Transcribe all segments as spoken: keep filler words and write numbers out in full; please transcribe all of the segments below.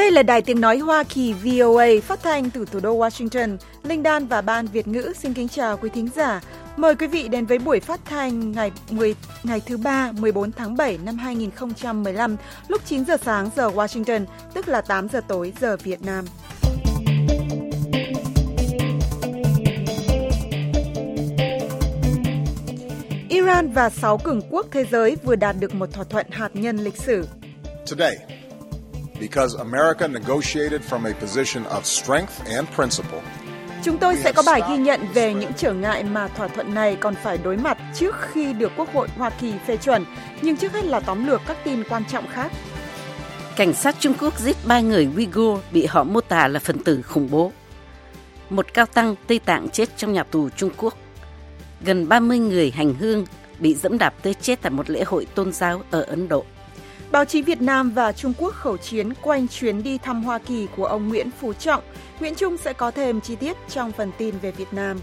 Đây là Đài Tiếng Nói Hoa Kỳ vê o a phát thanh từ thủ đô Washington. Linh Đan và Ban Việt ngữ xin kính chào quý thính giả. Mời quý vị đến với buổi phát thanh ngày mười ngày thứ ba, mười bốn tháng bảy năm hai nghìn không trăm mười lăm, lúc chín giờ sáng giờ Washington, tức là tám giờ tối giờ Việt Nam. Iran và sáu cường quốc thế giới vừa đạt được một thỏa thuận hạt nhân lịch sử. Today, because America negotiated from a position of strength and principle. Chúng tôi sẽ có bài ghi nhận về những trở ngại mà thỏa thuận này còn phải đối mặt trước khi được Quốc hội Hoa Kỳ phê chuẩn, nhưng trước hết là tóm lược các tin quan trọng khác. Cảnh sát Trung Quốc giết ba người Uyghur bị họ mô tả là phần tử khủng bố. Một cao tăng Tây Tạng chết trong nhà tù Trung Quốc. Gần ba mươi người hành hương bị giẫm đạp tới chết tại một lễ hội tôn giáo ở Ấn Độ. Báo chí Việt Nam và Trung Quốc khẩu chiến quanh chuyến đi thăm Hoa Kỳ của ông Nguyễn Phú Trọng. Nguyễn Trung sẽ có thêm chi tiết trong phần tin về Việt Nam.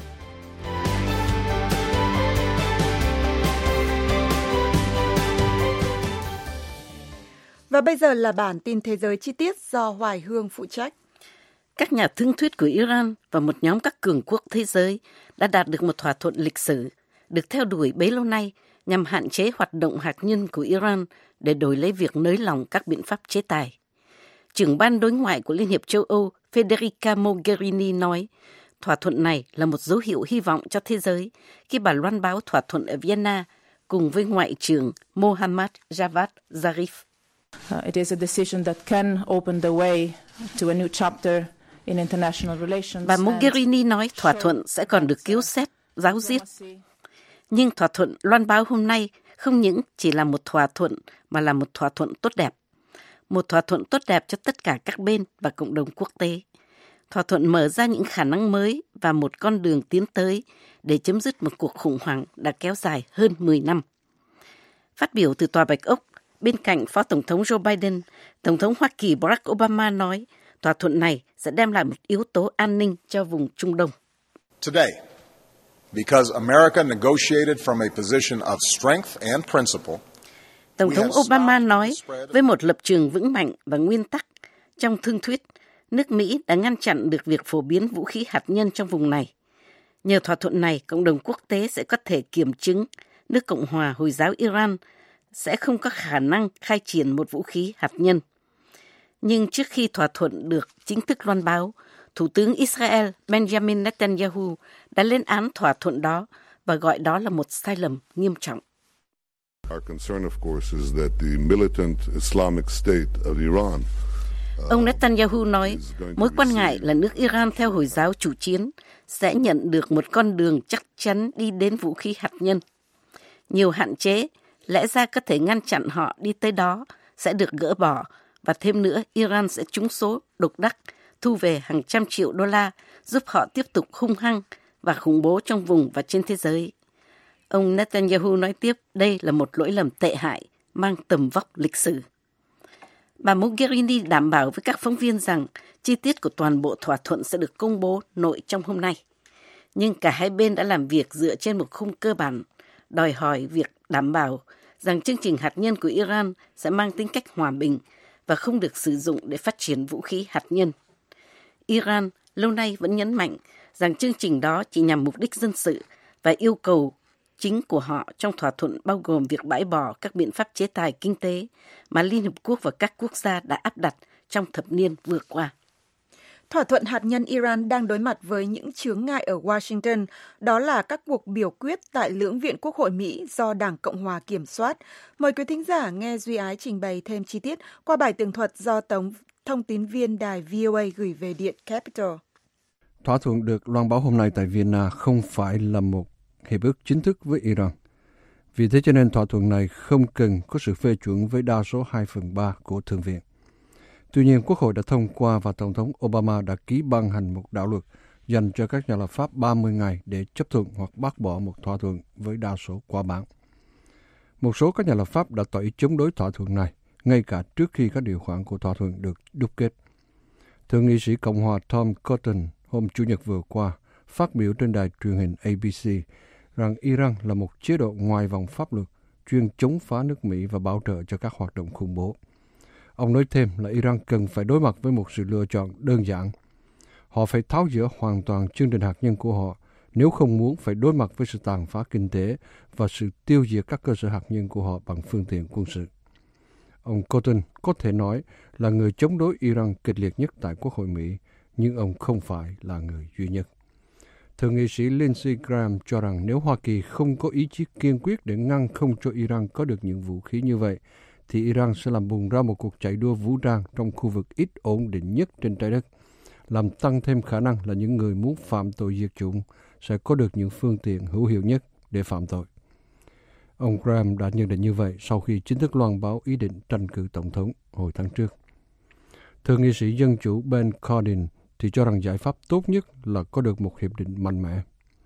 Và bây giờ là bản tin thế giới chi tiết do Hoài Hương phụ trách. Các nhà thương thuyết của Iran và một nhóm các cường quốc thế giới đã đạt được một thỏa thuận lịch sử, được theo đuổi bấy lâu nay nhằm hạn chế hoạt động hạt nhân của Iran để đổi lấy việc nới lỏng các biện pháp chế tài. Trưởng ban đối ngoại của Liên hiệp châu Âu Federica Mogherini nói, thỏa thuận này là một dấu hiệu hy vọng cho thế giới khi bà loan báo thỏa thuận ở Vienna cùng với Ngoại trưởng Mohammad Javad Zarif. Uh, it is a decision that can open the way to a new chapter in international relations. Bà Mogherini nói thỏa thuận sẽ còn được cứu xét, giáo diết. Nhưng thỏa thuận loan báo hôm nay không những chỉ là một thỏa thuận mà là một thỏa thuận tốt đẹp. Một thỏa thuận tốt đẹp cho tất cả các bên và cộng đồng quốc tế. Thỏa thuận mở ra những khả năng mới và một con đường tiến tới để chấm dứt một cuộc khủng hoảng đã kéo dài hơn mười năm. Phát biểu từ Tòa Bạch Ốc, bên cạnh Phó Tổng thống Joe Biden, Tổng thống Hoa Kỳ Barack Obama nói thỏa thuận này sẽ đem lại một yếu tố an ninh cho vùng Trung Đông. Today, because America negotiated from a position of strength and principle. Tổng thống Obama nói với một lập trường vững mạnh và nguyên tắc trong thương thuyết, nước Mỹ đã ngăn chặn được việc phổ biến vũ khí hạt nhân trong vùng này. Nhờ thỏa thuận này, cộng đồng quốc tế sẽ có thể kiểm chứng nước Cộng hòa Hồi giáo Iran sẽ không có khả năng khai triển một vũ khí hạt nhân. Nhưng trước khi thỏa thuận được chính thức loan báo, Thủ tướng Israel Benjamin Netanyahu đã lên án thỏa thuận đó và gọi đó là một sai lầm nghiêm trọng. Ông Netanyahu nói, mối quan ngại là nước Iran theo Hồi giáo chủ chiến sẽ nhận được một con đường chắc chắn đi đến vũ khí hạt nhân. Nhiều hạn chế, lẽ ra có thể ngăn chặn họ đi tới đó, sẽ được gỡ bỏ, và thêm nữa Iran sẽ trúng số độc đắc, thu về hàng trăm triệu đô la, giúp họ tiếp tục hung hăng và khủng bố trong vùng và trên thế giới. Ông Netanyahu nói tiếp, đây là một lỗi lầm tệ hại, mang tầm vóc lịch sử. Bà Mogherini đảm bảo với các phóng viên rằng chi tiết của toàn bộ thỏa thuận sẽ được công bố nội trong hôm nay. Nhưng cả hai bên đã làm việc dựa trên một khung cơ bản, đòi hỏi việc đảm bảo rằng chương trình hạt nhân của Iran sẽ mang tính cách hòa bình và không được sử dụng để phát triển vũ khí hạt nhân. Iran lâu nay vẫn nhấn mạnh rằng chương trình đó chỉ nhằm mục đích dân sự và yêu cầu chính của họ trong thỏa thuận bao gồm việc bãi bỏ các biện pháp chế tài kinh tế mà Liên Hợp Quốc và các quốc gia đã áp đặt trong thập niên vừa qua. Thỏa thuận hạt nhân Iran đang đối mặt với những chướng ngại ở Washington, đó là các cuộc biểu quyết tại Lưỡng viện Quốc hội Mỹ do Đảng Cộng hòa kiểm soát. Mời quý thính giả nghe Duy Ái trình bày thêm chi tiết qua bài tường thuật do Tống thông tín viên đài vê o a gửi về Điện Capitol. Thỏa thuận được loan báo hôm nay tại Vienna không phải là một hiệp ước chính thức với Iran. Vì thế cho nên thỏa thuận này không cần có sự phê chuẩn với đa số hai phần ba của Thượng viện. Tuy nhiên, Quốc hội đã thông qua và Tổng thống Obama đã ký ban hành một đạo luật dành cho các nhà lập pháp ba mươi ngày để chấp thuận hoặc bác bỏ một thỏa thuận với đa số qua bảng. Một số các nhà lập pháp đã tỏ ý chống đối thỏa thuận này, ngay cả trước khi các điều khoản của thỏa thuận được đúc kết. Thượng nghị sĩ Cộng hòa Tom Cotton hôm Chủ nhật vừa qua phát biểu trên đài truyền hình A B C rằng Iran là một chế độ ngoài vòng pháp luật chuyên chống phá nước Mỹ và bảo trợ cho các hoạt động khủng bố. Ông nói thêm là Iran cần phải đối mặt với một sự lựa chọn đơn giản. Họ phải tháo dỡ hoàn toàn chương trình hạt nhân của họ nếu không muốn phải đối mặt với sự tàn phá kinh tế và sự tiêu diệt các cơ sở hạt nhân của họ bằng phương tiện quân sự. Ông Cotton có thể nói là người chống đối Iran kịch liệt nhất tại Quốc hội Mỹ, nhưng ông không phải là người duy nhất. Thượng nghị sĩ Lindsey Graham cho rằng nếu Hoa Kỳ không có ý chí kiên quyết để ngăn không cho Iran có được những vũ khí như vậy, thì Iran sẽ làm bùng ra một cuộc chạy đua vũ trang trong khu vực ít ổn định nhất trên trái đất, làm tăng thêm khả năng là những người muốn phạm tội diệt chủng sẽ có được những phương tiện hữu hiệu nhất để phạm tội. Ông Graham đã nhận định như vậy sau khi chính thức loan báo ý định tranh cử tổng thống hồi tháng trước. Thượng nghị sĩ Dân Chủ Ben Cardin thì cho rằng giải pháp tốt nhất là có được một hiệp định mạnh mẽ.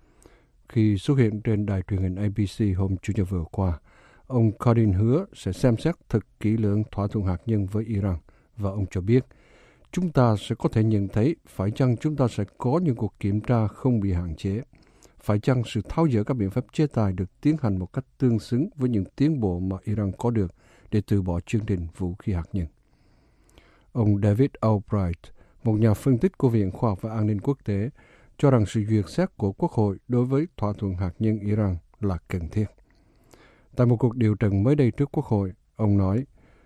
Khi xuất hiện trên đài truyền hình A B C hôm Chủ nhật vừa qua, ông Cardin hứa sẽ xem xét thật kỹ lưỡng thỏa thuận hạt nhân với Iran và ông cho biết chúng ta sẽ có thể nhận thấy phải chăng chúng ta sẽ có những cuộc kiểm tra không bị hạn chế, phải chăng sự tháo dỡ các biện pháp chế tài được tiến hành một cách tương xứng với những tiến bộ mà Iran có được để từ bỏ chương trình vũ khí hạt nhân. Ông David Albright, một nhà phân tích của Viện Khoa học và An ninh Quốc tế, cho rằng sự duyệt xét của Quốc hội đối với thỏa thuận hạt nhân Iran là cần thiết. Tại một cuộc điều trần mới đây trước Quốc hội, ông nói,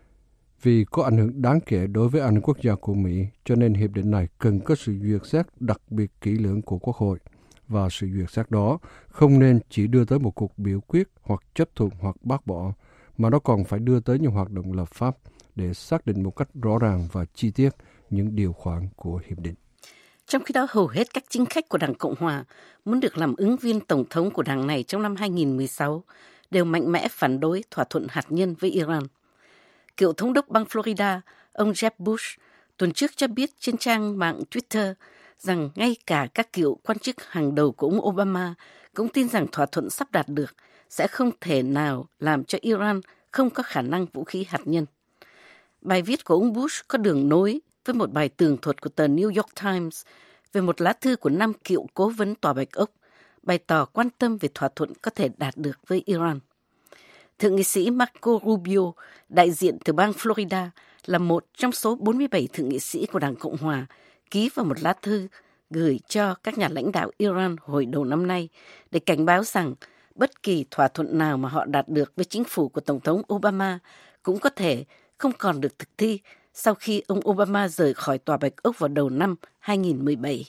vì có ảnh hưởng đáng kể đối với an ninh quốc gia của Mỹ, cho nên hiệp định này cần có sự duyệt xét đặc biệt kỹ lưỡng của Quốc hội, và sự duyệt xét đó không nên chỉ đưa tới một cuộc biểu quyết hoặc chấp thuận hoặc bác bỏ, mà nó còn phải đưa tới những hoạt động lập pháp để xác định một cách rõ ràng và chi tiết những điều khoản của hiệp định. Trong khi đó, hầu hết các chính khách của Đảng Cộng Hòa muốn được làm ứng viên tổng thống của đảng này trong năm hai nghìn không trăm mười sáu đều mạnh mẽ phản đối thỏa thuận hạt nhân với Iran. Cựu thống đốc bang Florida, ông Jeb Bush, tuần trước cho biết trên trang mạng Twitter rằng ngay cả các cựu quan chức hàng đầu của ông Obama cũng tin rằng thỏa thuận sắp đạt được sẽ không thể nào làm cho Iran không có khả năng vũ khí hạt nhân. Bài viết của ông Bush có đường nối với một bài tường thuật của tờ New York Times về một lá thư của năm cựu cố vấn Tòa Bạch Ốc, bày tỏ quan tâm về thỏa thuận có thể đạt được với Iran. Thượng nghị sĩ Marco Rubio, đại diện từ bang Florida, là một trong số bốn mươi bảy thượng nghị sĩ của Đảng Cộng Hòa, ký vào một lá thư gửi cho các nhà lãnh đạo Iran hồi đầu năm nay để cảnh báo rằng bất kỳ thỏa thuận nào mà họ đạt được với chính phủ của Tổng thống Obama cũng có thể không còn được thực thi sau khi ông Obama rời khỏi Tòa Bạch Ốc vào đầu năm hai nghìn không trăm mười bảy.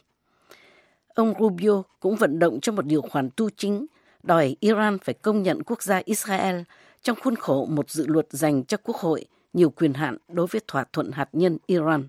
Ông Rubio cũng vận động cho một điều khoản tu chính đòi Iran phải công nhận quốc gia Israel trong khuôn khổ một dự luật dành cho Quốc hội nhiều quyền hạn đối với thỏa thuận hạt nhân Iran.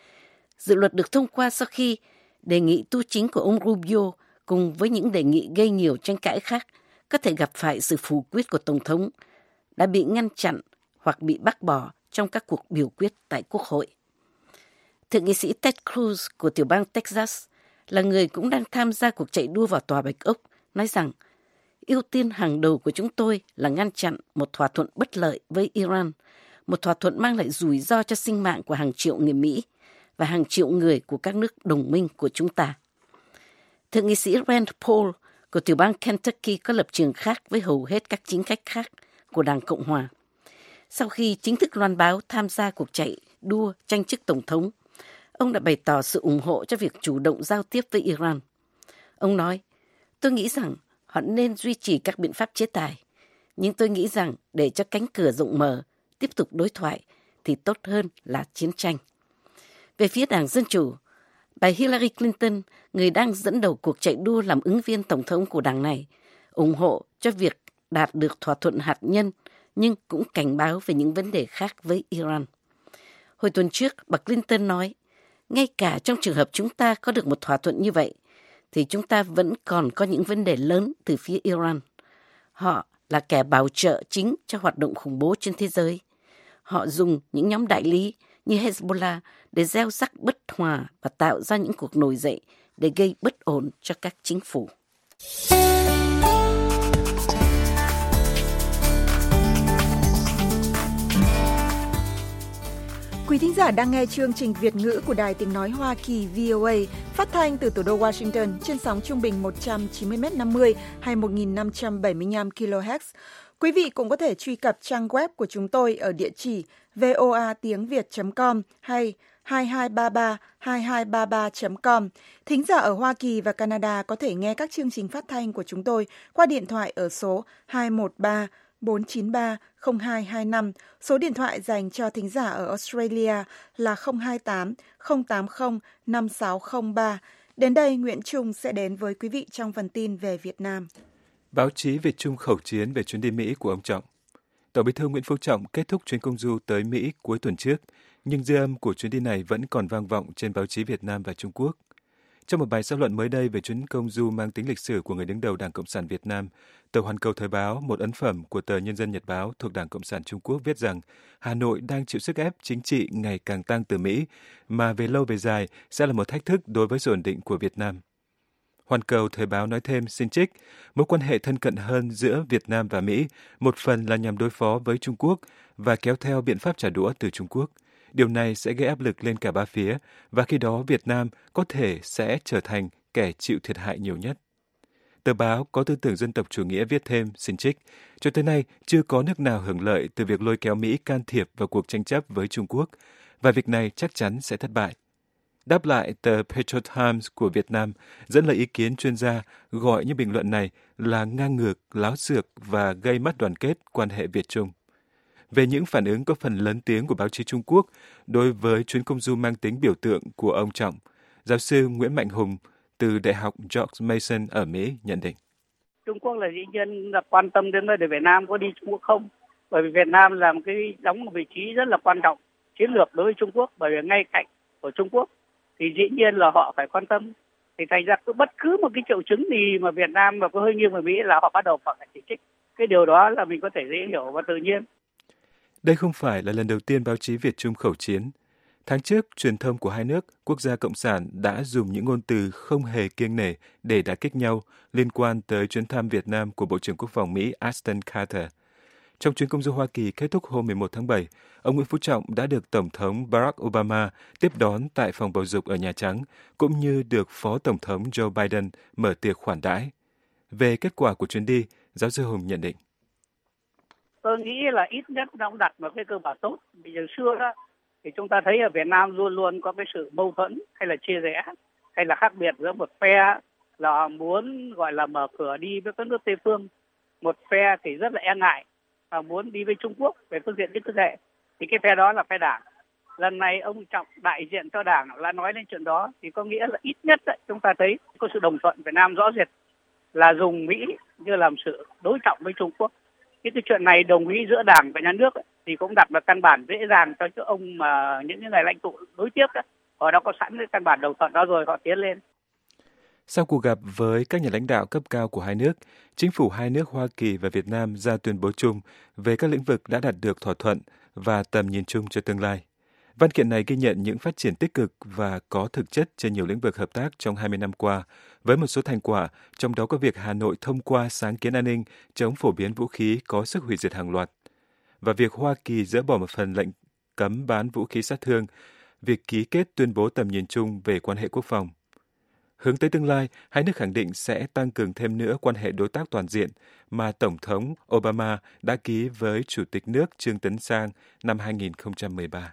Dự luật được thông qua sau khi đề nghị tu chính của ông Rubio cùng với những đề nghị gây nhiều tranh cãi khác có thể gặp phải sự phủ quyết của Tổng thống đã bị ngăn chặn hoặc bị bác bỏ trong các cuộc biểu quyết tại Quốc hội. Thượng nghị sĩ Ted Cruz của tiểu bang Texas là người cũng đang tham gia cuộc chạy đua vào Tòa Bạch Ốc, nói rằng ưu tiên hàng đầu của chúng tôi là ngăn chặn một thỏa thuận bất lợi với Iran, một thỏa thuận mang lại rủi ro cho sinh mạng của hàng triệu người Mỹ và hàng triệu người của các nước đồng minh của chúng ta. Thượng nghị sĩ Rand Paul của tiểu bang Kentucky có lập trường khác với hầu hết các chính khách khác của Đảng Cộng Hòa. Sau khi chính thức loan báo tham gia cuộc chạy đua tranh chức Tổng thống, ông đã bày tỏ sự ủng hộ cho việc chủ động giao tiếp với Iran. Ông nói, tôi nghĩ rằng họ nên duy trì các biện pháp chế tài, nhưng tôi nghĩ rằng để cho cánh cửa rộng mở, tiếp tục đối thoại thì tốt hơn là chiến tranh. Về phía Đảng Dân Chủ, bà Hillary Clinton, người đang dẫn đầu cuộc chạy đua làm ứng viên tổng thống của đảng này, ủng hộ cho việc đạt được thỏa thuận hạt nhân, nhưng cũng cảnh báo về những vấn đề khác với Iran. Hồi tuần trước, bà Clinton nói, ngay cả trong trường hợp chúng ta có được một thỏa thuận như vậy, thì chúng ta vẫn còn có những vấn đề lớn từ phía Iran. Họ là kẻ bảo trợ chính cho hoạt động khủng bố trên thế giới. Họ dùng những nhóm đại lý như Hezbollah để gieo rắc bất hòa và tạo ra những cuộc nổi dậy để gây bất ổn cho các chính phủ. Quý thính giả đang nghe chương trình Việt ngữ của Đài Tiếng Nói Hoa Kỳ vê o a phát thanh từ thủ đô Washington trên sóng trung bình một trăm chín mươi mét năm mươi hay một nghìn năm trăm bảy mươi lăm ki lô héc. Quý vị cũng có thể truy cập trang web của chúng tôi ở địa chỉ voa tiếng việt chấm com hay hai hai ba ba hai hai ba ba chấm com. Thính giả ở Hoa Kỳ và Canada có thể nghe các chương trình phát thanh của chúng tôi qua điện thoại ở số hai một ba bốn chín ba không hai hai năm. Số điện thoại dành cho thính giả ở Australia là không hai tám không tám không năm sáu không ba. Đến đây, Nguyễn Trung sẽ đến với quý vị trong phần tin về Việt Nam. Báo chí Việt Trung khẩu chiến về chuyến đi Mỹ của ông Trọng. Tổng Bí thư Nguyễn Phú Trọng kết thúc chuyến công du tới Mỹ cuối tuần trước, nhưng dư âm của chuyến đi này vẫn còn vang vọng trên báo chí Việt Nam và Trung Quốc. Trong một bài xã luận mới đây về chuyến công du mang tính lịch sử của người đứng đầu Đảng Cộng sản Việt Nam, tờ Hoàn Cầu Thời báo, một ấn phẩm của tờ Nhân dân Nhật báo thuộc Đảng Cộng sản Trung Quốc viết rằng Hà Nội đang chịu sức ép chính trị ngày càng tăng từ Mỹ, mà về lâu về dài sẽ là một thách thức đối với sự ổn định của Việt Nam. Hoàn Cầu Thời báo nói thêm, xin trích, mối quan hệ thân cận hơn giữa Việt Nam và Mỹ một phần là nhằm đối phó với Trung Quốc và kéo theo biện pháp trả đũa từ Trung Quốc. Điều này sẽ gây áp lực lên cả ba phía, và khi đó Việt Nam có thể sẽ trở thành kẻ chịu thiệt hại nhiều nhất. Tờ báo có tư tưởng dân tộc chủ nghĩa viết thêm, xin trích, cho tới nay chưa có nước nào hưởng lợi từ việc lôi kéo Mỹ can thiệp vào cuộc tranh chấp với Trung Quốc, và việc này chắc chắn sẽ thất bại. Đáp lại, tờ Petro Times của Việt Nam dẫn lời ý kiến chuyên gia gọi những bình luận này là ngang ngược, láo xược và gây mất đoàn kết quan hệ Việt-Trung. Về những phản ứng có phần lớn tiếng của báo chí Trung Quốc đối với chuyến công du mang tính biểu tượng của ông Trọng, giáo sư Nguyễn Mạnh Hùng từ Đại học George Mason ở Mỹ nhận định. Trung Quốc là dĩ nhiên là quan tâm đến vấn đề Việt Nam có đi Trung Quốc không? Bởi vì Việt Nam là một cái đóng một vị trí rất là quan trọng chiến lược đối với Trung Quốc, bởi vì ngay cạnh của Trung Quốc thì dĩ nhiên là họ phải quan tâm. Thì thành ra cứ bất cứ một cái triệu chứng gì mà Việt Nam mà có hơi nghiêng về Mỹ là họ bắt đầu phải chỉ trích. Cái điều đó là mình có thể dễ hiểu và tự nhiên. Đây không phải là lần đầu tiên báo chí Việt Trung khẩu chiến. Tháng trước, truyền thông của hai nước, quốc gia cộng sản đã dùng những ngôn từ không hề kiêng nể để đả kích nhau liên quan tới chuyến thăm Việt Nam của Bộ trưởng Quốc phòng Mỹ Ashton Carter. Trong chuyến công du Hoa Kỳ kết thúc hôm mười một tháng bảy, ông Nguyễn Phú Trọng đã được Tổng thống Barack Obama tiếp đón tại phòng bầu dục ở Nhà Trắng, cũng như được Phó Tổng thống Joe Biden mở tiệc khoản đãi. Về kết quả của chuyến đi, giáo sư Hùng nhận định. Tôi nghĩ là ít nhất nó cũng đặt vào cái cơ bản tốt. Vì từ xưa đó, thì chúng ta thấy ở Việt Nam luôn luôn có cái sự mâu thuẫn hay là chia rẽ hay là khác biệt giữa một phe là muốn gọi là mở cửa đi với các nước Tây phương, một phe thì rất là e ngại và muốn đi với Trung Quốc về phương diện kinh tế. Thì cái phe đó là phe Đảng. Lần này ông Trọng đại diện cho Đảng là nói lên chuyện đó, thì có nghĩa là ít nhất đấy, chúng ta thấy có sự đồng thuận Việt Nam rõ rệt là dùng Mỹ như làm sự đối trọng với Trung Quốc. Cái chuyện này đồng ý giữa Đảng và nhà nước ấy, thì cũng đặt vào căn bản dễ dàng cho những ông mà những người lãnh tụ đối tiếp đó, họ đã có sẵn cái căn bản đồng thuận đó rồi, họ tiến lên. Sau cuộc gặp với các nhà lãnh đạo cấp cao của hai nước, chính phủ hai nước Hoa Kỳ và Việt Nam ra tuyên bố chung về các lĩnh vực đã đạt được thỏa thuận và tầm nhìn chung cho tương lai. Văn kiện này ghi nhận những phát triển tích cực và có thực chất trên nhiều lĩnh vực hợp tác trong hai mươi năm qua, với một số thành quả, trong đó có việc Hà Nội thông qua sáng kiến an ninh chống phổ biến vũ khí có sức hủy diệt hàng loạt, và việc Hoa Kỳ dỡ bỏ một phần lệnh cấm bán vũ khí sát thương, việc ký kết tuyên bố tầm nhìn chung về quan hệ quốc phòng. Hướng tới tương lai, hai nước khẳng định sẽ tăng cường thêm nữa quan hệ đối tác toàn diện mà Tổng thống Obama đã ký với Chủ tịch nước Trương Tấn Sang năm hai nghìn không trăm mười ba.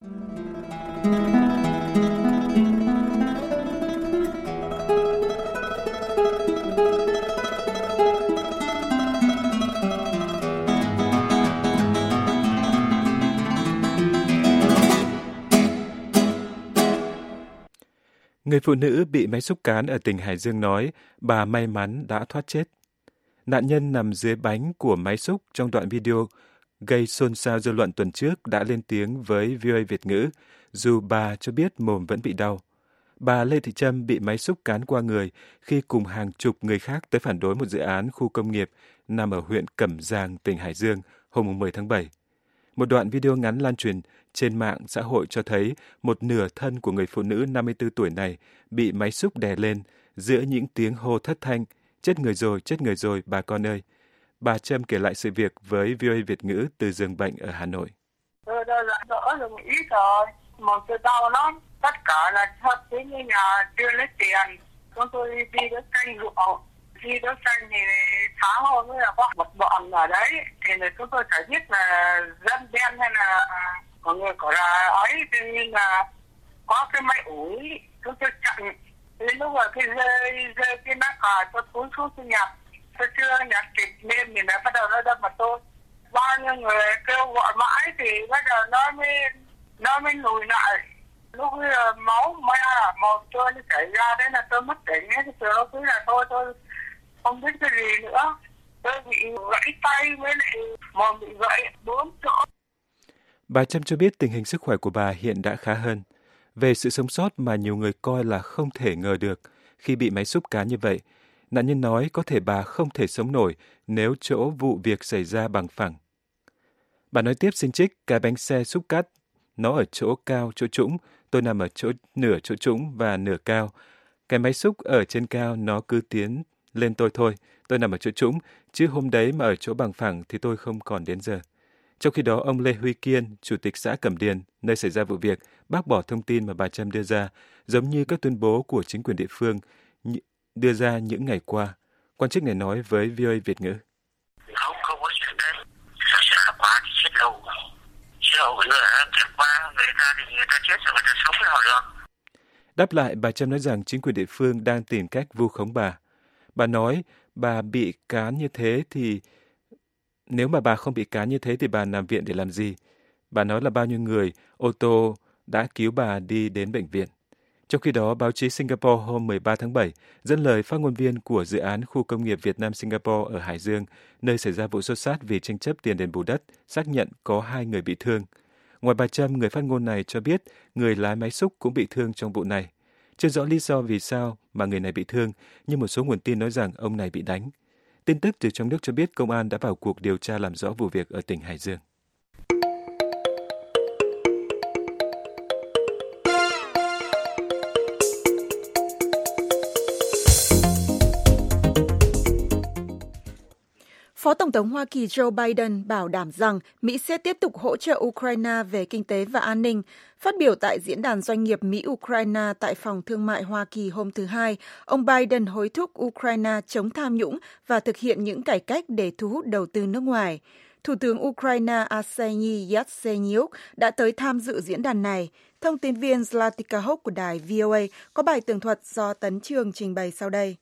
Người phụ nữ bị máy xúc cán ở tỉnh Hải Dương nói bà may mắn đã thoát chết. Nạn nhân nằm dưới bánh của máy xúc trong đoạn video gây xôn xao dư luận tuần trước đã lên tiếng với vê o a Việt ngữ, dù bà cho biết mồm vẫn bị đau. Bà Lê Thị Trâm bị máy xúc cán qua người khi cùng hàng chục người khác tới phản đối một dự án khu công nghiệp nằm ở huyện Cẩm Giàng, tỉnh Hải Dương hôm mười tháng bảy. Một đoạn video ngắn lan truyền trên mạng xã hội cho thấy một nửa thân của người phụ nữ năm mươi tư tuổi này bị máy xúc đè lên giữa những tiếng hô thất thanh, chết người rồi, chết người rồi, bà con ơi. Bà Trâm kể lại sự việc với vê o a Việt ngữ từ giường bệnh ở Hà Nội. Tôi đã đỡ được một ít rồi, một tôi đau lắm, tất cả là thật thế như nhà đưa lấy tiền, con tôi đi đến canh ruộng, khi đấu tranh thì sáng hôm ấy là có một bọn ở đấy thì chúng tôi phải biết là dân đen hay là có người có là ấy, nên là có cái máy ủi chúng tôi chặn. Đến lúc mà cái rơi rơi cái nắp cờ tôi cúi xuống tôi nhặt, tôi chưa nhặt kịp nên thì nó bắt đầu nó đâm vào tôi. Bao nhiêu người kêu gọi mãi thì bắt đầu nó mới nó mới lùi lại. Lúc bây giờ máu me màu trôi nó chảy ra, đấy là tôi mất tỉnh ấy, thì nó cứ là tôi tôi không biết cái gì nữa. Tôi bị gãy tay với lại mồm bị gãy bốn chỗ. Bà Trâm cho biết tình hình sức khỏe của bà hiện đã khá hơn. Về sự sống sót mà nhiều người coi là không thể ngờ được khi bị máy xúc cán như vậy, nạn nhân nói có thể bà không thể sống nổi nếu chỗ vụ việc xảy ra bằng phẳng. Bà nói tiếp xin trích, cái bánh xe xúc cát, nó ở chỗ cao, chỗ trũng, tôi nằm ở chỗ nửa chỗ trũng và nửa cao. Cái máy xúc ở trên cao nó cứ tiến lên tôi thôi, tôi nằm ở chỗ trũng, chứ hôm đấy mà ở chỗ bằng phẳng thì tôi không còn đến giờ. Trong khi đó, ông Lê Huy Kiên, Chủ tịch xã Cẩm Điền, nơi xảy ra vụ việc, bác bỏ thông tin mà bà Trâm đưa ra, giống như các tuyên bố của chính quyền địa phương đưa ra những ngày qua. Quan chức này nói với vê o a Việt ngữ. Không, không có chuyện đấy. Sợ sợ quá thì chết lâu. Chết lâu với người kẹt qua, người ta thì người ta chết rồi người ta sống với họ được. Đáp lại, bà Trâm nói rằng chính quyền địa phương đang tìm cách vu khống bà. Bà nói bà bị cán như thế thì... Nếu mà bà không bị cán như thế thì bà nằm viện để làm gì? Bà nói là bao nhiêu người, ô tô đã cứu bà đi đến bệnh viện. Trong khi đó, báo chí Singapore hôm mười ba tháng bảy dẫn lời phát ngôn viên của dự án khu công nghiệp Việt Nam Singapore ở Hải Dương, nơi xảy ra vụ xô xát vì tranh chấp tiền đền bù đất, xác nhận có hai người bị thương. Ngoài bà Trâm, người phát ngôn này cho biết người lái máy xúc cũng bị thương trong vụ này. Chưa rõ lý do vì sao mà người này bị thương, nhưng một số nguồn tin nói rằng ông này bị đánh. Tin tức từ trong nước cho biết công an đã vào cuộc điều tra làm rõ vụ việc ở tỉnh Hải Dương. Phó Tổng thống Hoa Kỳ Joe Biden bảo đảm rằng Mỹ sẽ tiếp tục hỗ trợ Ukraine về kinh tế và an ninh. Phát biểu tại Diễn đàn Doanh nghiệp Mỹ-Ukraine tại Phòng Thương mại Hoa Kỳ hôm thứ Hai, ông Biden hối thúc Ukraine chống tham nhũng và thực hiện những cải cách để thu hút đầu tư nước ngoài. Thủ tướng Ukraine Arseniy Yatsenyuk đã tới tham dự diễn đàn này. Thông tin viên Zlatica Hock của đài vê o a có bài tường thuật do Tấn Trường trình bày sau đây.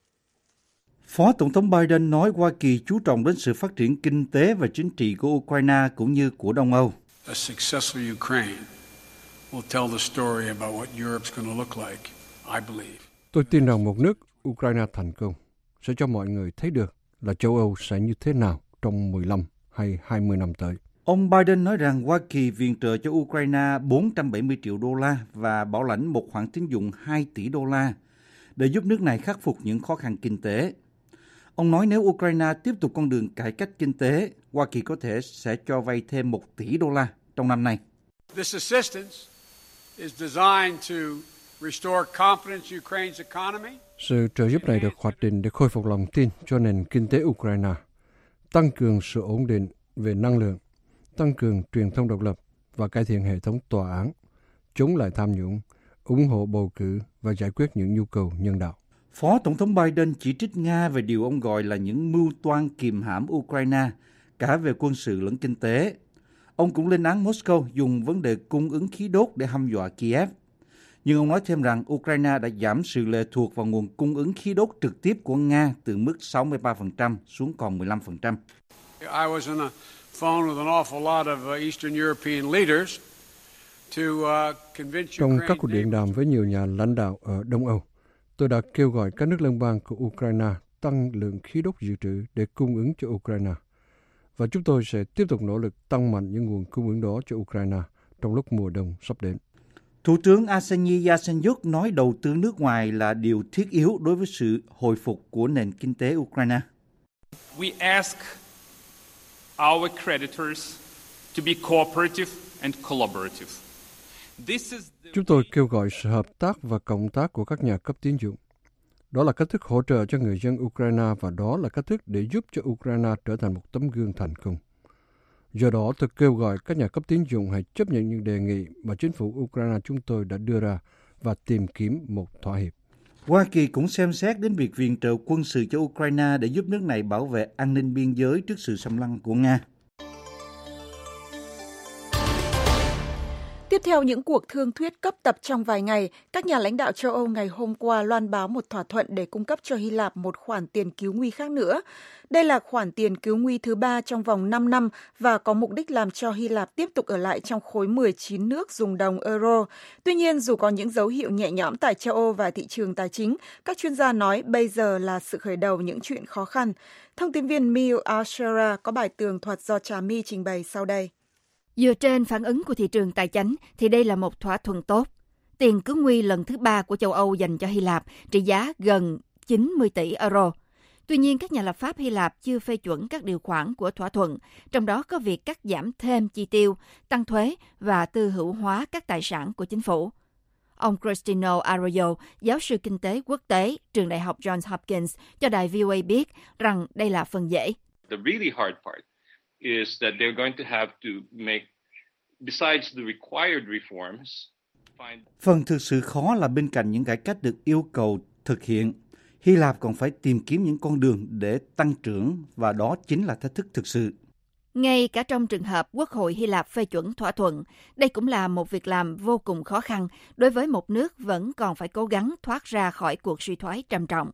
Phó Tổng thống Biden nói Hoa Kỳ chú trọng đến sự phát triển kinh tế và chính trị của Ukraine cũng như của Đông Âu. A successful Ukraine will tell the story about what Europe's going to look like, I believe. Tôi tin rằng một nước Ukraine thành công sẽ cho mọi người thấy được là châu Âu sẽ như thế nào trong mười lăm hay hai mươi năm tới. Ông Biden nói rằng Hoa Kỳ viện trợ cho Ukraine bốn trăm bảy mươi triệu đô la và bảo lãnh một khoản tín dụng hai tỷ đô la để giúp nước này khắc phục những khó khăn kinh tế. Ông nói nếu Ukraine tiếp tục con đường cải cách kinh tế, Hoa Kỳ có thể sẽ cho vay thêm một tỷ đô la trong năm nay. This assistance is designed to restore confidence in Ukraine's economy. Sự trợ giúp này được hoạch định để khôi phục lòng tin cho nền kinh tế Ukraine, tăng cường sự ổn định về năng lượng, tăng cường truyền thông độc lập và cải thiện hệ thống tòa án, chống lại tham nhũng, ủng hộ bầu cử và giải quyết những nhu cầu nhân đạo. Phó Tổng thống Biden chỉ trích Nga về điều ông gọi là những mưu toan kìm hãm Ukraine, cả về quân sự lẫn kinh tế. Ông cũng lên án Moscow dùng vấn đề cung ứng khí đốt để hăm dọa Kiev. Nhưng ông nói thêm rằng Ukraine đã giảm sự lệ thuộc vào nguồn cung ứng khí đốt trực tiếp của Nga từ mức sáu mươi ba phần trăm xuống còn mười lăm phần trăm. I was on the phone with an awful lot of Eastern European leaders to convince Trong các cuộc điện đàm với nhiều nhà lãnh đạo ở Đông Âu, tôi đã kêu gọi các nước liên bang của Ukraine tăng lượng khí đốt dự trữ để cung ứng cho Ukraine. Và chúng tôi sẽ tiếp tục nỗ lực tăng mạnh những nguồn cung ứng đó cho Ukraine trong lúc mùa đông sắp đến. Thủ tướng Arseniy Yatsenyuk nói đầu tư nước ngoài là điều thiết yếu đối với sự hồi phục của nền kinh tế Ukraine. We ask our creditors to be cooperative and collaborative. This is the... Chúng tôi kêu gọi sự hợp tác và cộng tác của các nhà cấp tín dụng. Đó là cách thức hỗ trợ cho người dân Ukraine và đó là cách thức để giúp cho Ukraine trở thành một tấm gương thành công. Do đó, tôi kêu gọi các nhà cấp tín dụng hãy chấp nhận những đề nghị mà chính phủ Ukraine chúng tôi đã đưa ra và tìm kiếm một thỏa hiệp. Hoa Kỳ cũng xem xét đến việc viện trợ quân sự cho Ukraine để giúp nước này bảo vệ an ninh biên giới trước sự xâm lăng của Nga. Tiếp theo những cuộc thương thuyết cấp tập trong vài ngày, các nhà lãnh đạo châu Âu ngày hôm qua loan báo một thỏa thuận để cung cấp cho Hy Lạp một khoản tiền cứu nguy khác nữa. Đây là khoản tiền cứu nguy thứ ba trong vòng năm năm và có mục đích làm cho Hy Lạp tiếp tục ở lại trong khối mười chín nước dùng đồng euro. Tuy nhiên, dù có những dấu hiệu nhẹ nhõm tại châu Âu và thị trường tài chính, các chuyên gia nói bây giờ là sự khởi đầu những chuyện khó khăn. Thông tin viên Mil Ashera có bài tường thuật do Trà My trình bày sau đây. Dựa trên phản ứng của thị trường tài chính thì đây là một thỏa thuận tốt. Tiền cứu nguy lần thứ ba của châu Âu dành cho Hy Lạp trị giá gần chín mươi tỷ euro. Tuy nhiên, các nhà lập pháp Hy Lạp chưa phê chuẩn các điều khoản của thỏa thuận, trong đó có việc cắt giảm thêm chi tiêu, tăng thuế và tư hữu hóa các tài sản của chính phủ. Ông Cristino Arroyo, giáo sư kinh tế quốc tế, trường đại học Johns Hopkins, cho đài vê o a biết rằng đây là phần dễ. The really hard part is that they're going to have to make, besides the required reforms, find... Phần thực sự khó là bên cạnh những cải cách được yêu cầu thực hiện, Hy Lạp còn phải tìm kiếm những con đường để tăng trưởng và đó chính là thách thức thực sự. Ngay cả trong trường hợp Quốc hội Hy Lạp phê chuẩn thỏa thuận, đây cũng là một việc làm vô cùng khó khăn đối với một nước vẫn còn phải cố gắng thoát ra khỏi cuộc suy thoái trầm trọng.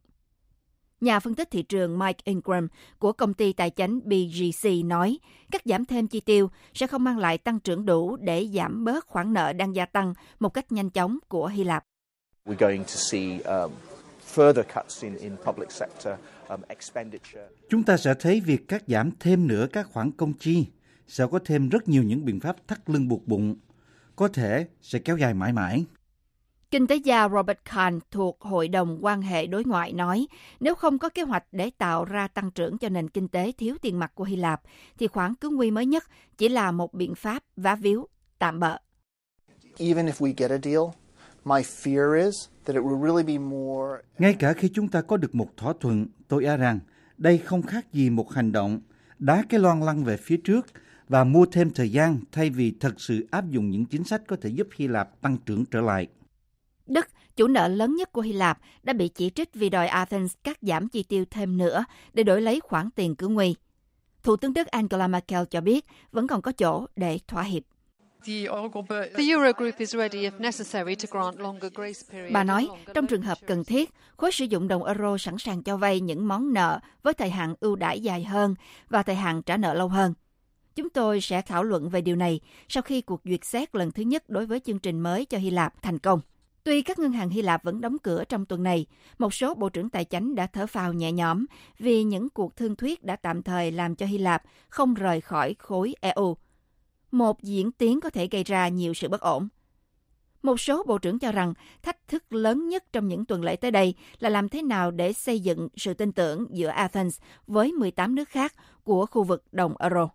Nhà phân tích thị trường Mike Ingram của công ty tài chính bê giê xê nói, cắt giảm thêm chi tiêu sẽ không mang lại tăng trưởng đủ để giảm bớt khoản nợ đang gia tăng một cách nhanh chóng của Hy Lạp. We're going to see um, further cuts in, in public sector um, expenditure. Chúng ta sẽ thấy việc cắt giảm thêm nữa các khoản công chi, sẽ có thêm rất nhiều những biện pháp thắt lưng buộc bụng, có thể sẽ kéo dài mãi mãi. Kinh tế gia Robert Kahn thuộc Hội đồng quan hệ đối ngoại nói, nếu không có kế hoạch để tạo ra tăng trưởng cho nền kinh tế thiếu tiền mặt của Hy Lạp, thì khoản cứu nguy mới nhất chỉ là một biện pháp vá víu, tạm bợ. Even if we get a deal, my fear is that it will really be more... Ngay cả khi chúng ta có được một thỏa thuận, tôi e rằng đây không khác gì một hành động đá cái loang lăng về phía trước và mua thêm thời gian thay vì thật sự áp dụng những chính sách có thể giúp Hy Lạp tăng trưởng trở lại. Đức, chủ nợ lớn nhất của Hy Lạp, đã bị chỉ trích vì đòi Athens cắt giảm chi tiêu thêm nữa để đổi lấy khoản tiền cứu nguy. Thủ tướng Đức Angela Merkel cho biết vẫn còn có chỗ để thỏa hiệp. Bà nói, trong trường hợp cần thiết, khối sử dụng đồng euro sẵn sàng cho vay những món nợ với thời hạn ưu đãi dài hơn và thời hạn trả nợ lâu hơn. Chúng tôi sẽ thảo luận về điều này sau khi cuộc duyệt xét lần thứ nhất đối với chương trình mới cho Hy Lạp thành công. Tuy các ngân hàng Hy Lạp vẫn đóng cửa trong tuần này, một số bộ trưởng tài chính đã thở phào nhẹ nhõm vì những cuộc thương thuyết đã tạm thời làm cho Hy Lạp không rời khỏi khối e u. Một diễn tiến có thể gây ra nhiều sự bất ổn. Một số bộ trưởng cho rằng thách thức lớn nhất trong những tuần lễ tới đây là làm thế nào để xây dựng sự tin tưởng giữa Athens với mười tám nước khác của khu vực đồng euro.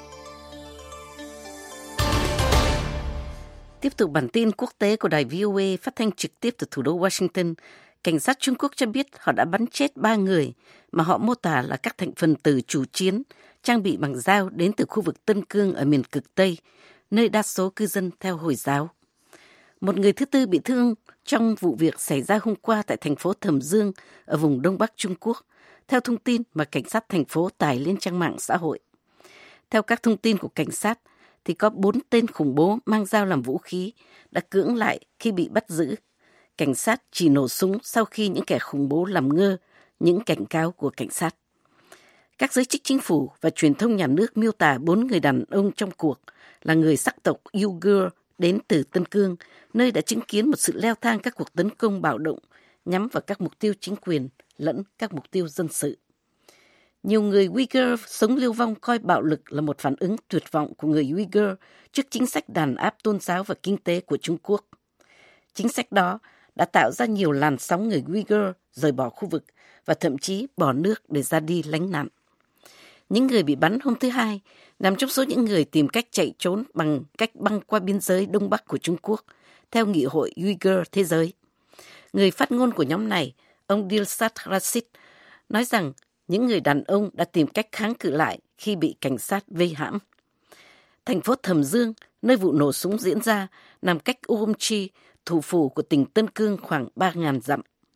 Tiếp tục bản tin quốc tế của đài vê o a phát thanh trực tiếp từ thủ đô Washington, cảnh sát Trung Quốc cho biết họ đã bắn chết ba người mà họ mô tả là các thành phần tử chủ chiến, trang bị bằng dao đến từ khu vực Tân Cương ở miền cực Tây, nơi đa số cư dân theo Hồi giáo. Một người thứ tư bị thương trong vụ việc xảy ra hôm qua tại thành phố Thẩm Dương ở vùng Đông Bắc Trung Quốc, theo thông tin mà cảnh sát thành phố tải lên trang mạng xã hội. Theo các thông tin của cảnh sát, thì có bốn tên khủng bố mang dao làm vũ khí đã cưỡng lại khi bị bắt giữ. Cảnh sát chỉ nổ súng sau khi những kẻ khủng bố làm ngơ những cảnh cáo của cảnh sát. Các giới chức chính phủ và truyền thông nhà nước miêu tả bốn người đàn ông trong cuộc là người sắc tộc Uyghur đến từ Tân Cương, nơi đã chứng kiến một sự leo thang các cuộc tấn công bạo động nhắm vào các mục tiêu chính quyền lẫn các mục tiêu dân sự. Nhiều người Uyghur sống lưu vong coi bạo lực là một phản ứng tuyệt vọng của người Uyghur trước chính sách đàn áp tôn giáo và kinh tế của Trung Quốc. Chính sách đó đã tạo ra nhiều làn sóng người Uyghur rời bỏ khu vực và thậm chí bỏ nước để ra đi lánh nạn. Những người bị bắn hôm thứ Hai nằm trong số những người tìm cách chạy trốn bằng cách băng qua biên giới Đông Bắc của Trung Quốc, theo Nghị hội Uyghur Thế giới. Người phát ngôn của nhóm này, ông Dilsat Rashid, nói rằng những người đàn ông đã tìm cách kháng cự lại khi bị cảnh sát vây hãm. Thành phố Thẩm Dương, nơi vụ nổ súng diễn ra, nằm cách Urumqi, thủ phủ của tỉnh Tân Cương khoảng ba nghìn dặm.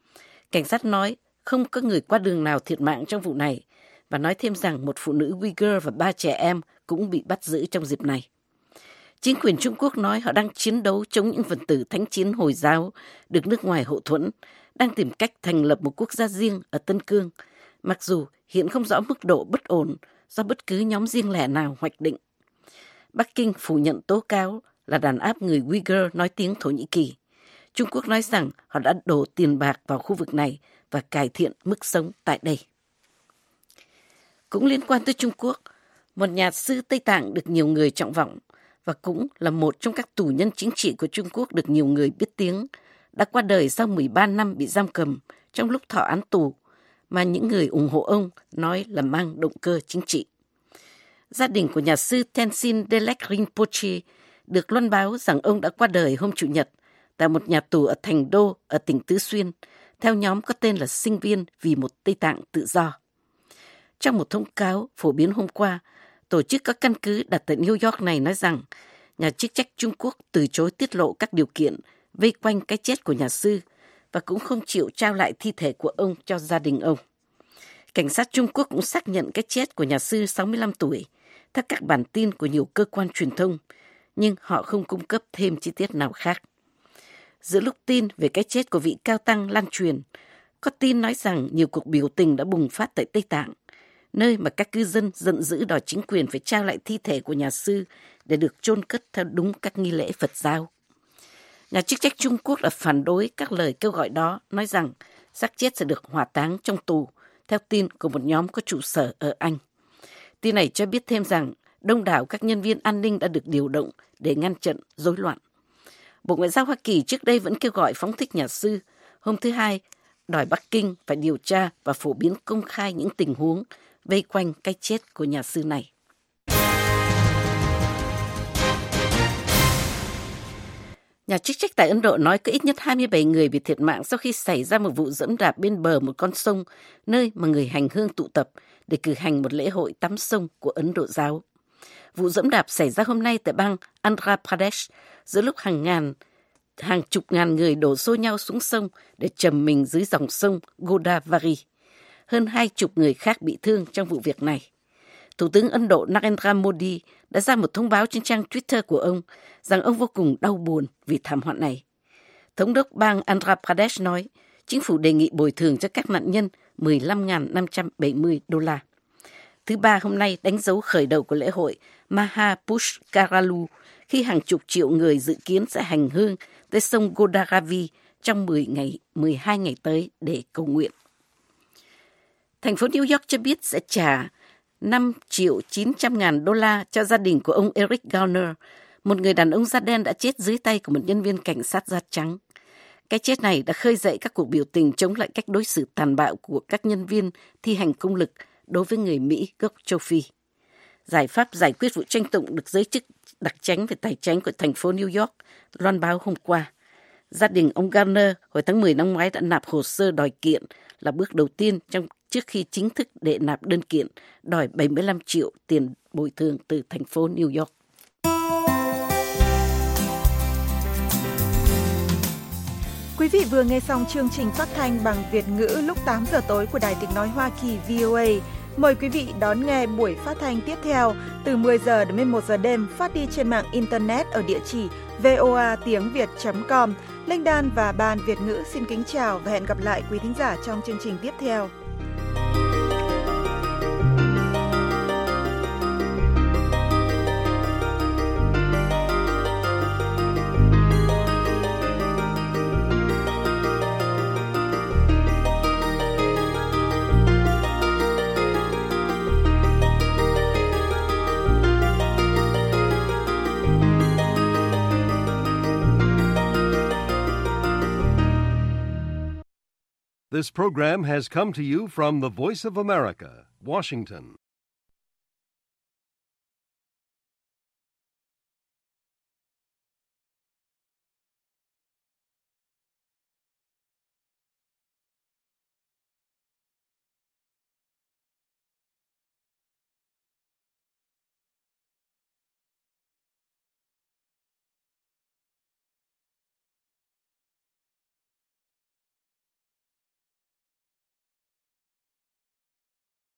Cảnh sát nói không có người qua đường nào thiệt mạng trong vụ này và nói thêm rằng một phụ nữ Uyghur và ba trẻ em cũng bị bắt giữ trong dịp này. Chính quyền Trung Quốc nói họ đang chiến đấu chống những phần tử thánh chiến Hồi giáo được nước ngoài hậu thuẫn, đang tìm cách thành lập một quốc gia riêng ở Tân Cương, mặc dù hiện không rõ mức độ bất ổn do bất cứ nhóm riêng lẻ nào hoạch định. Bắc Kinh phủ nhận tố cáo là đàn áp người Uyghur nói tiếng Thổ Nhĩ Kỳ. Trung Quốc nói rằng họ đã đổ tiền bạc vào khu vực này và cải thiện mức sống tại đây. Cũng liên quan tới Trung Quốc, một nhà sư Tây Tạng được nhiều người trọng vọng và cũng là một trong các tù nhân chính trị của Trung Quốc được nhiều người biết tiếng, đã qua đời sau mười ba năm bị giam cầm trong lúc thọ án tù mà những người ủng hộ ông nói là mang động cơ chính trị. Gia đình của nhà sư Tenzin Delek Rinpoche được loan báo rằng ông đã qua đời hôm Chủ nhật tại một nhà tù ở Thành Đô ở tỉnh Tứ Xuyên, theo nhóm có tên là Sinh viên vì một Tây Tạng tự do. Trong một thông cáo phổ biến hôm qua, tổ chức có căn cứ đặt tại New York này nói rằng nhà chức trách Trung Quốc từ chối tiết lộ các điều kiện vây quanh cái chết của nhà sư và cũng không chịu trao lại thi thể của ông cho gia đình ông. Cảnh sát Trung Quốc cũng xác nhận cái chết của nhà sư sáu mươi lăm tuổi, theo các bản tin của nhiều cơ quan truyền thông, nhưng họ không cung cấp thêm chi tiết nào khác. Giữa lúc tin về cái chết của vị cao tăng lan truyền, có tin nói rằng nhiều cuộc biểu tình đã bùng phát tại Tây Tạng, nơi mà các cư dân giận dữ đòi chính quyền phải trao lại thi thể của nhà sư để được chôn cất theo đúng các nghi lễ Phật giáo. Nhà chức trách Trung Quốc đã phản đối các lời kêu gọi đó, nói rằng xác chết sẽ được hỏa táng trong tù, theo tin của một nhóm có trụ sở ở Anh. Tin này cho biết thêm rằng đông đảo các nhân viên an ninh đã được điều động để ngăn chặn rối loạn. Bộ Ngoại giao Hoa Kỳ trước đây vẫn kêu gọi phóng thích nhà sư. Hôm thứ Hai, đòi Bắc Kinh phải điều tra và phổ biến công khai những tình huống vây quanh cái chết của nhà sư này. Nhà chức trách tại Ấn Độ nói có ít nhất hai mươi bảy người bị thiệt mạng sau khi xảy ra một vụ dẫm đạp bên bờ một con sông, nơi mà người hành hương tụ tập để cử hành một lễ hội tắm sông của Ấn Độ giáo. Vụ dẫm đạp xảy ra hôm nay tại bang Andhra Pradesh, giữa lúc hàng ngàn, hàng chục ngàn người đổ xô nhau xuống sông để trầm mình dưới dòng sông Godavari. Hơn hai chục người khác bị thương trong vụ việc này. Thủ tướng Ấn Độ Narendra Modi đã ra một thông báo trên trang Twitter của ông rằng ông vô cùng đau buồn vì thảm họa này. Thống đốc bang Andhra Pradesh nói chính phủ đề nghị bồi thường cho các nạn nhân mười lăm nghìn năm trăm bảy mươi đô la. Thứ Ba hôm nay đánh dấu khởi đầu của lễ hội Mahapushkaralu khi hàng chục triệu người dự kiến sẽ hành hương tới sông Godavari trong mười ngày, mười hai ngày tới để cầu nguyện. Thành phố New York cho biết sẽ trả năm triệu chín trăm ngàn đô la cho gia đình của ông Eric Garner, một người đàn ông da đen đã chết dưới tay của một nhân viên cảnh sát da trắng. Cái chết này đã khơi dậy các cuộc biểu tình chống lại cách đối xử tàn bạo của các nhân viên thi hành công lực đối với người Mỹ gốc châu Phi. Giải pháp giải quyết vụ tranh tụng được giới chức đặc chánh về tài chính của thành phố New York loan báo hôm qua. Gia đình ông Garner hồi tháng mười năm ngoái đã nạp hồ sơ đòi kiện là bước đầu tiên trong trước khi chính thức đệ nạp đơn kiện đòi bảy mươi lăm triệu tiền bồi thường từ thành phố New York. Quý vị vừa nghe xong chương trình phát thanh bằng Việt ngữ lúc tám giờ tối của Đài Tiếng Nói Hoa Kỳ vê o a. Mời quý vị đón nghe buổi phát thanh tiếp theo từ mười giờ đến mười một giờ đêm phát đi trên mạng Internet ở địa chỉ voa tiếng việt chấm com. Linh Đan và Ban Việt ngữ xin kính chào và hẹn gặp lại quý thính giả trong chương trình tiếp theo. This program has come to you from the Voice of America, Washington.